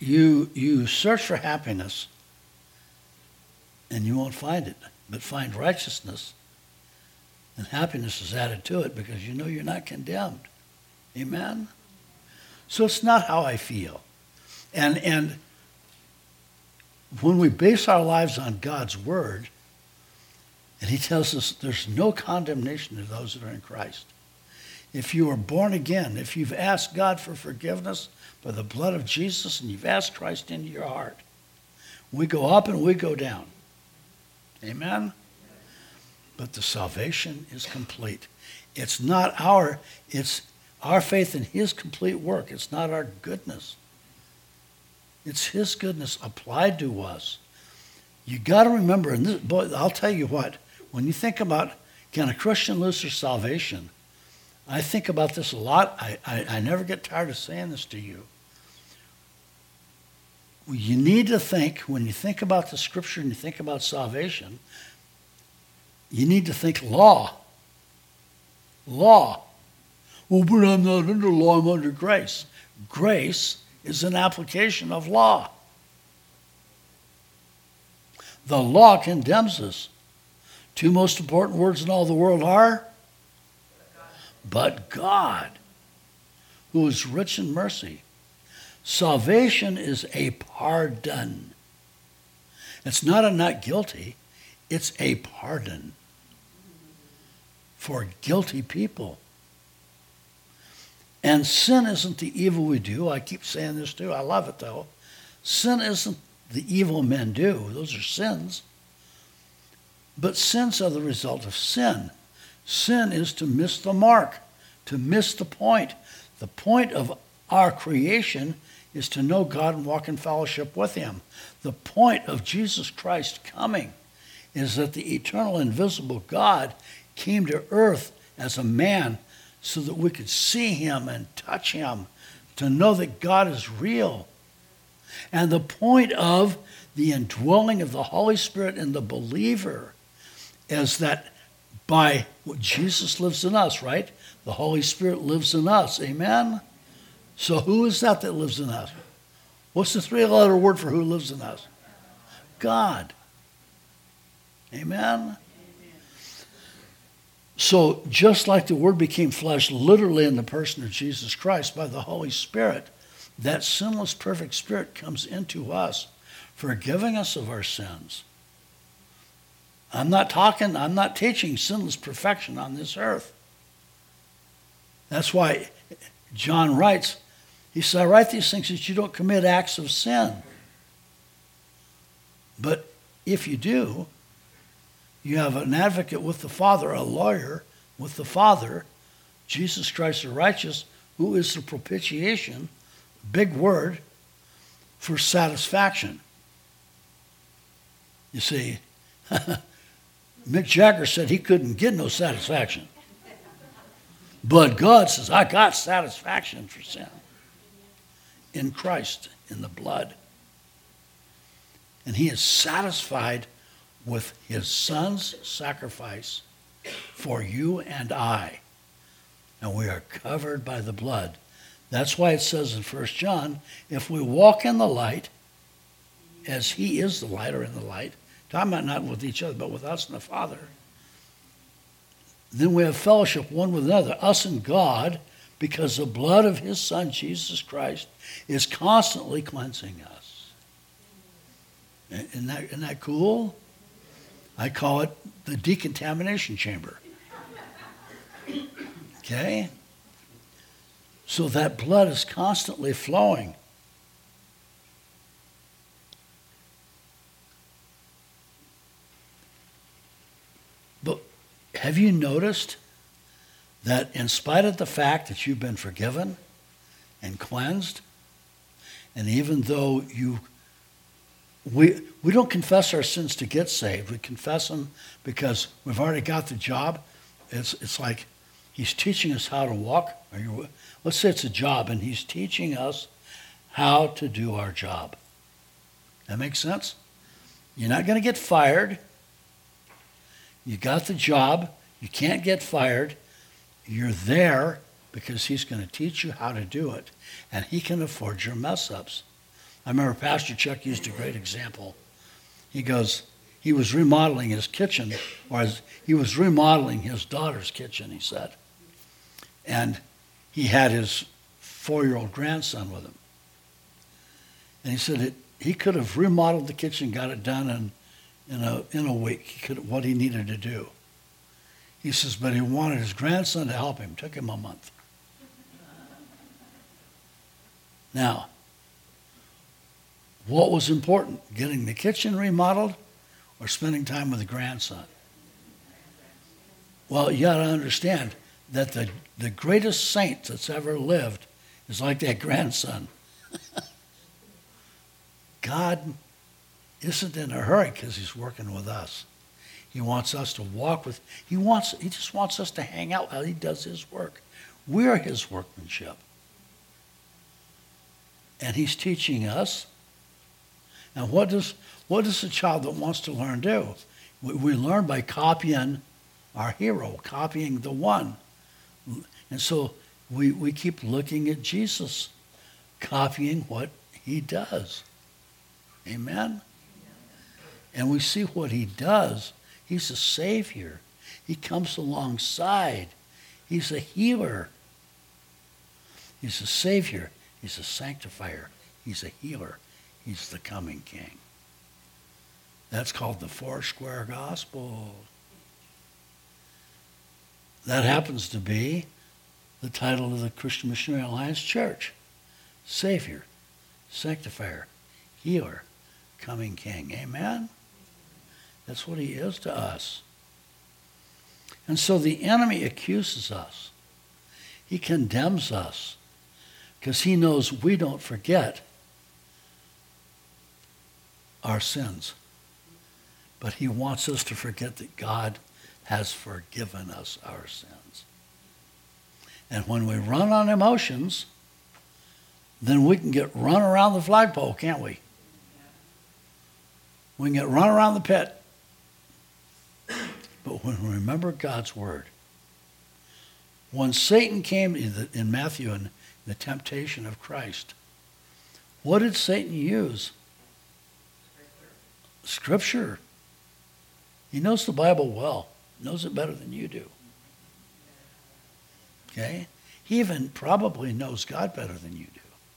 You search for happiness and you won't find it, but find righteousness and happiness is added to it because you know you're not condemned. Amen? So it's not how I feel. And when we base our lives on God's word, and he tells us there's no condemnation to those that are in Christ. If you are born again, if you've asked God for forgiveness by the blood of Jesus and you've asked Christ into your heart, we go up and we go down. Amen? But the salvation is complete. It's our faith in his complete work. It's not our goodness. It's his goodness applied to us. You got to remember, and this, boy, I'll tell you what, when you think about, can a Christian lose their salvation? I think about this a lot. I never get tired of saying this to you. You need to think, when you think about the scripture and you think about salvation, you need to think law. Law. Well, but I'm not under law, I'm under grace. Grace is an application of law. The law condemns us. Two most important words in all the world are, but God, who is rich in mercy. Salvation is a pardon. It's not a not guilty. It's a pardon for guilty people. And sin isn't the evil we do. I keep saying this too. I love it though. Sin isn't the evil men do. Those are sins. But sins are the result of sin. Sin is to miss the mark, to miss the point. The point of our creation is to know God and walk in fellowship with him. The point of Jesus Christ coming is that the eternal, invisible God came to earth as a man so that we could see him and touch him, to know that God is real. And the point of the indwelling of the Holy Spirit in the believer is that by what Jesus lives in us, right? The Holy Spirit lives in us. Amen? So who is that lives in us? What's the three-letter word for who lives in us? God. Amen? So just like the Word became flesh literally in the person of Jesus Christ by the Holy Spirit, that sinless, perfect Spirit comes into us, forgiving us of our sins. I'm not teaching sinless perfection on this earth. That's why John writes, he said, I write these things that you don't commit acts of sin. But if you do, you have an advocate with the Father, a lawyer with the Father, Jesus Christ the righteous, who is the propitiation, big word, for satisfaction. You see, Mick Jagger said he couldn't get no satisfaction. But God says, I got satisfaction for sin. In Christ, in the blood. And he is satisfied with his son's sacrifice for you and I. And we are covered by the blood. That's why it says in 1 John, if we walk in the light, as he is the light or in the light, talking about not with each other, but with us and the Father, then we have fellowship one with another, us and God, because the blood of his Son, Jesus Christ, is constantly cleansing us. Isn't that cool? I call it the decontamination chamber. Okay? So that blood is constantly flowing. But have you noticed that in spite of the fact that you've been forgiven and cleansed, and even though we don't confess our sins to get saved. We confess them because we've already got the job. It's like he's teaching us how to walk. Let's say it's a job, and he's teaching us how to do our job. That makes sense? You're not going to get fired. You got the job. You can't get fired. You're there because he's going to teach you how to do it, and he can afford your mess-ups. I remember Pastor Chuck used a great example. He goes, he was remodeling his kitchen, he was remodeling his daughter's kitchen, he said. And he had his 4-year-old grandson with him. And he said he could have remodeled the kitchen, got it done in a week, what he needed to do. He says, but he wanted his grandson to help him. Took him a month. Now, what was important? Getting the kitchen remodeled or spending time with the grandson? Well, you got to understand that the greatest saint that's ever lived is like that grandson. God isn't in a hurry because he's working with us. He wants us to walk with, he just wants us to hang out while he does his work. We're his workmanship. And he's teaching us. And what does a child that wants to learn do? We learn by copying our hero, copying the one. And so we keep looking at Jesus, copying what he does. Amen? And we see what he does. He's a savior. He comes alongside. He's a healer. He's a savior. He's a sanctifier. He's a healer. He's the coming king. That's called the Foursquare Gospel. That happens to be the title of the Christian Missionary Alliance Church. Savior, sanctifier, healer, coming king. Amen? That's what he is to us. And so the enemy accuses us. He condemns us because he knows we don't forget our sins. But he wants us to forget that God has forgiven us our sins. And when we run on emotions, then we can get run around the flagpole, can't we? We can get run around the pit. But when we remember God's word, when Satan came in Matthew and the temptation of Christ, what did Satan use? Scripture. He knows the Bible well. Knows it better than you do. Okay? He even probably knows God better than you do.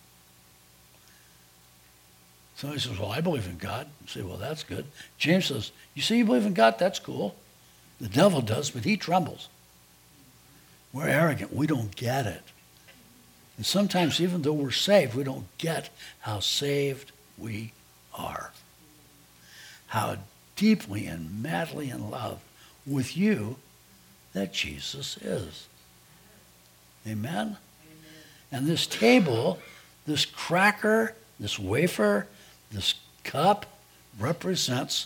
Somebody says, well, I believe in God. You say, well, that's good. James says, you say you believe in God? That's cool. The devil does, but he trembles. We're arrogant. We don't get it. And sometimes, even though we're saved, we don't get how saved we are. How deeply and madly in love with you that Jesus is. Amen? Amen? And this table, this cracker, this wafer, this cup represents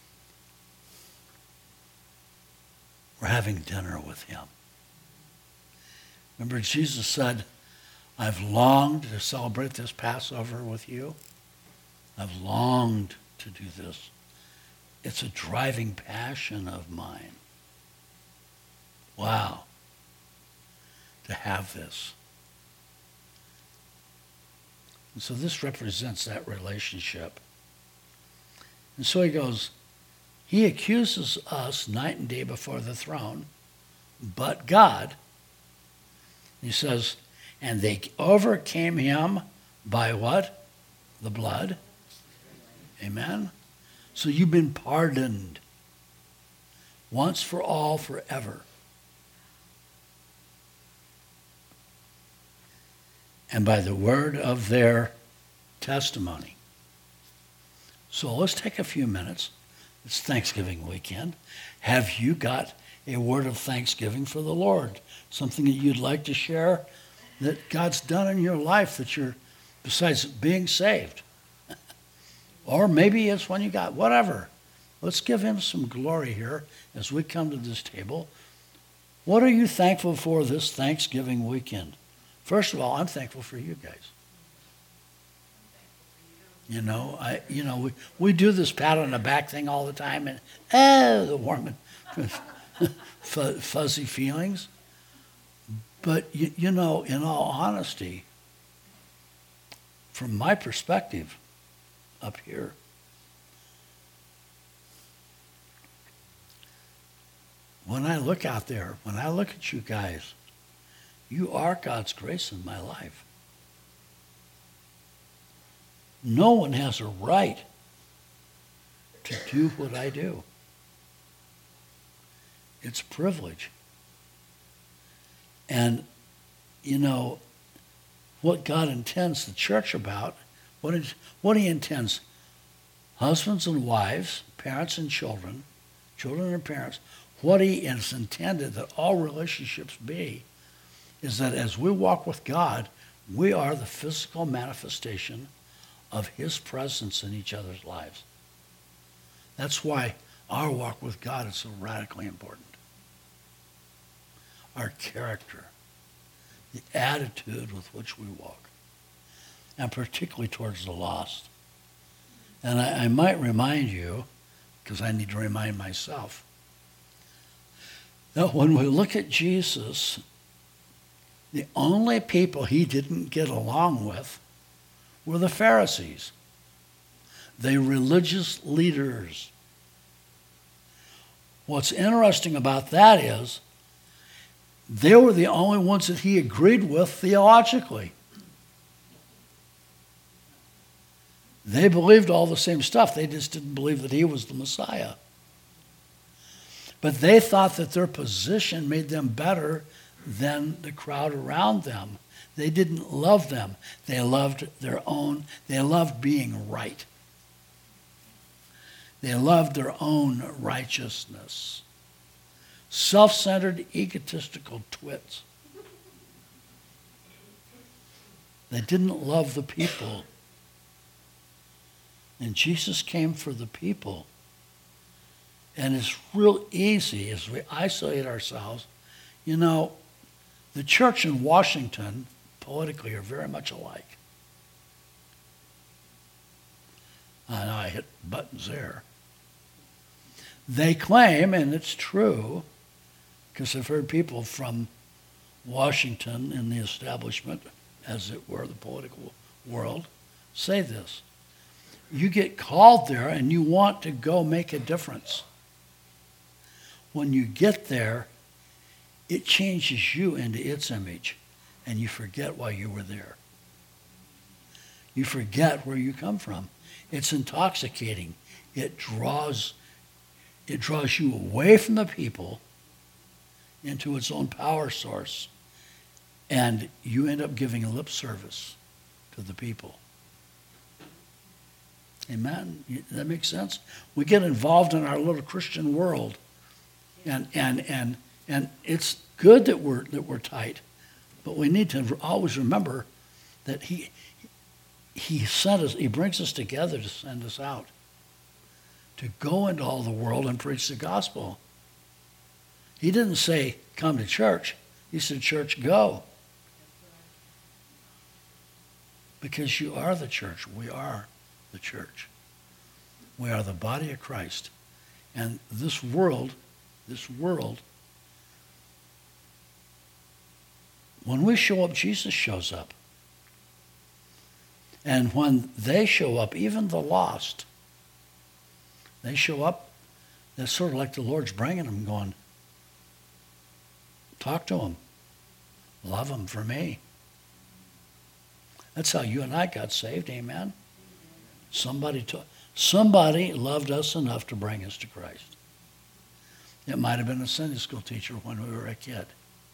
we're having dinner with him. Remember, Jesus said, I've longed to celebrate this Passover with you. I've longed to do this. It's a driving passion of mine. Wow. To have this. And so this represents that relationship. And so he goes, he accuses us night and day before the throne, but God, he says, and they overcame him by what? The blood. Amen? So you've been pardoned once for all, forever. And by the word of their testimony. So let's take a few minutes. It's Thanksgiving weekend. Have you got a word of thanksgiving for the Lord? Something that you'd like to share that God's done in your life that you're, besides being saved? Or maybe it's when you got, whatever. Let's give him some glory here as we come to this table. What are you thankful for this Thanksgiving weekend? First of all, I'm thankful for you guys. We do this pat on the back thing all the time, and the warm and fuzzy feelings. But in all honesty, from my perspective, up here. When I look out there, when I look at you guys, you are God's grace in my life. No one has a right to do what I do. It's a privilege. And, you know, what God intends the church about, what he intends husbands and wives, parents and children, children and parents, what he has intended that all relationships be is that as we walk with God, we are the physical manifestation of his presence in each other's lives. That's why our walk with God is so radically important. Our character, the attitude with which we walk, and particularly towards the lost. And I might remind you, because I need to remind myself, that when we look at Jesus, the only people he didn't get along with were the Pharisees, the religious leaders. What's interesting about that is they were the only ones that he agreed with theologically. They believed all the same stuff. They just didn't believe that he was the Messiah. But they thought that their position made them better than the crowd around them. They didn't love them. They loved their own. They loved being right. They loved their own righteousness. Self-centered, egotistical twits. They didn't love the people. And Jesus came for the people. And it's real easy as we isolate ourselves. You know, the church in Washington, politically, are very much alike. I know I hit buttons there. They claim, and it's true, because I've heard people from Washington in the establishment, as it were, the political world, say this. You get called there and you want to go make a difference. When you get there, it changes you into its image, and you forget why you were there. You forget where you come from. It's intoxicating. It draws you away from the people into its own power source, and you end up giving a lip service to the people. Amen? That makes sense? We get involved in our little Christian world, and it's good that we're tight, but we need to always remember that he sent us. He brings us together to send us out, to go into all the world and preach the gospel. He didn't say, come to church. He said, church, go. Because you are the church. We are the church. We are the body of Christ. And this world, when we show up, Jesus shows up. And when they show up, even the lost, they show up, it's sort of like the Lord's bringing them, going, talk to them. Love them for me. That's how you and I got saved, amen? Somebody loved us enough to bring us to Christ. It might have been a Sunday school teacher when we were a kid.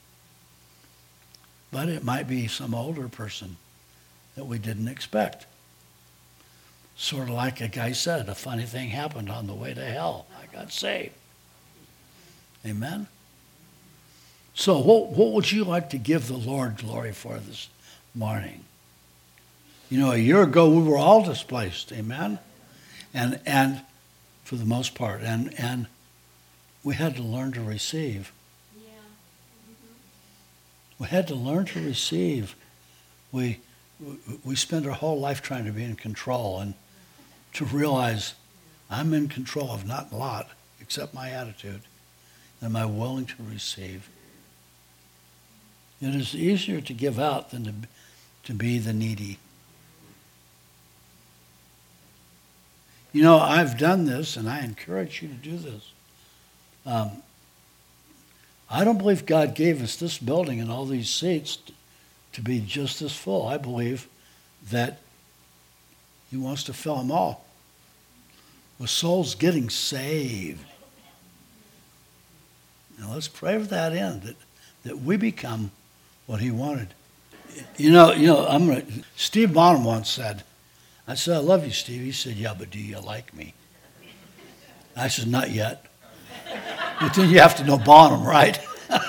But it might be some older person that we didn't expect. Sort of like a guy said, a funny thing happened on the way to hell. I got saved. Amen? So what would you like to give the Lord glory for this morning? You know, a year ago we were all displaced. Amen? And for the most part. And we had to learn to receive. Yeah. Mm-hmm. We had to learn to receive. We spend our whole life trying to be in control and to realize I'm in control of not a lot except my attitude. Am I willing to receive? It is easier to give out than to be the needy. You know, I've done this, and I encourage you to do this. I don't believe God gave us this building and all these seats to be just this full. I believe that he wants to fill them all with souls getting saved. Now let's pray for that end, that we become what he wanted. Steve Bonham once said, I said, I love you, Steve. He said, yeah, but do you like me? I said, not yet. But then you have to know Bonham, right?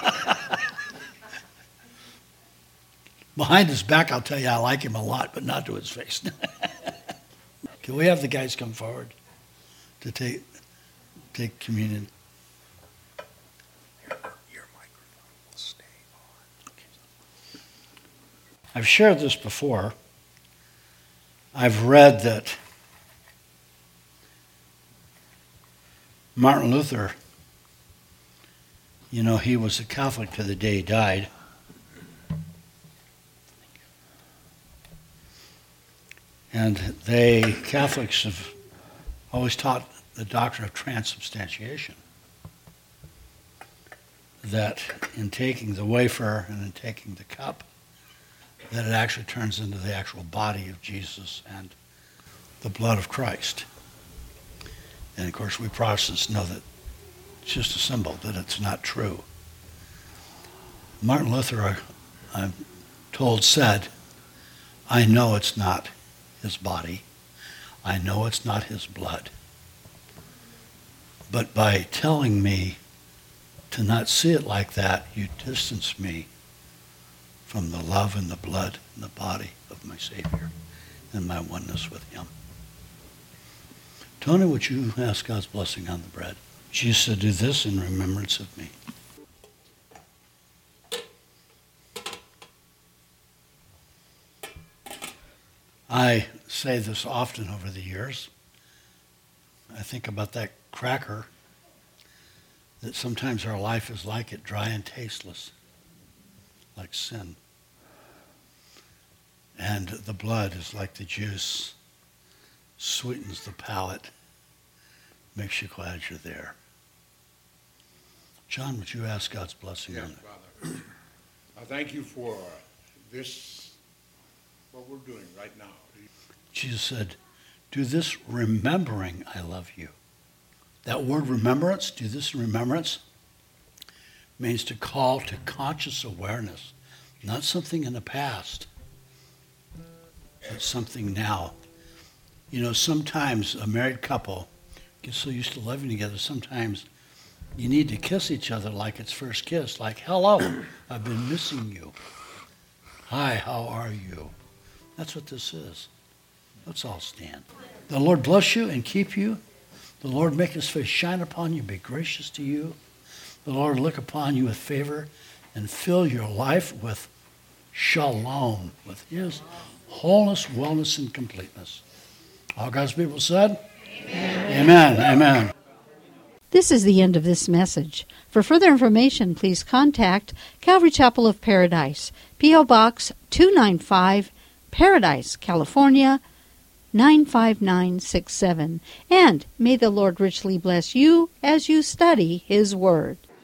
Behind his back, I'll tell you I like him a lot, but not to his face. Can we have the guys come forward to take communion? Your microphone will stay on. I've shared this before. I've read that Martin Luther, he was a Catholic to the day he died. And Catholics have always taught the doctrine of transubstantiation. That in taking the wafer and in taking the cup, that it actually turns into the actual body of Jesus and the blood of Christ. And of course, we Protestants know that it's just a symbol, that it's not true. Martin Luther, I'm told, said, I know it's not his body. I know it's not his blood. But by telling me to not see it like that, you distance me from the love and the blood and the body of my Savior and my oneness with him. Tony, would you ask God's blessing on the bread? Jesus said, do this in remembrance of me. I say this often over the years. I think about that cracker, that sometimes our life is like it, dry and tasteless, like sin. And the blood is like the juice, sweetens the palate, makes you glad you're there. John, would you ask God's blessing on it? Father. I thank you for this, what we're doing right now. Jesus said, do this remembering I love you. That word remembrance, do this in remembrance, means to call to conscious awareness, not something in the past, but something now. Sometimes a married couple gets so used to living together, sometimes you need to kiss each other like it's first kiss, like, hello, I've been missing you. Hi, how are you? That's what this is. Let's all stand. The Lord bless you and keep you. The Lord make his face shine upon you, be gracious to you. The Lord look upon you with favor and fill your life with shalom, with his wholeness, wellness, and completeness. All God's people said? Amen. Amen. Amen. This is the end of this message. For further information, please contact Calvary Chapel of Paradise, P.O. Box 295, Paradise, California, 95967. And may the Lord richly bless you as you study his word.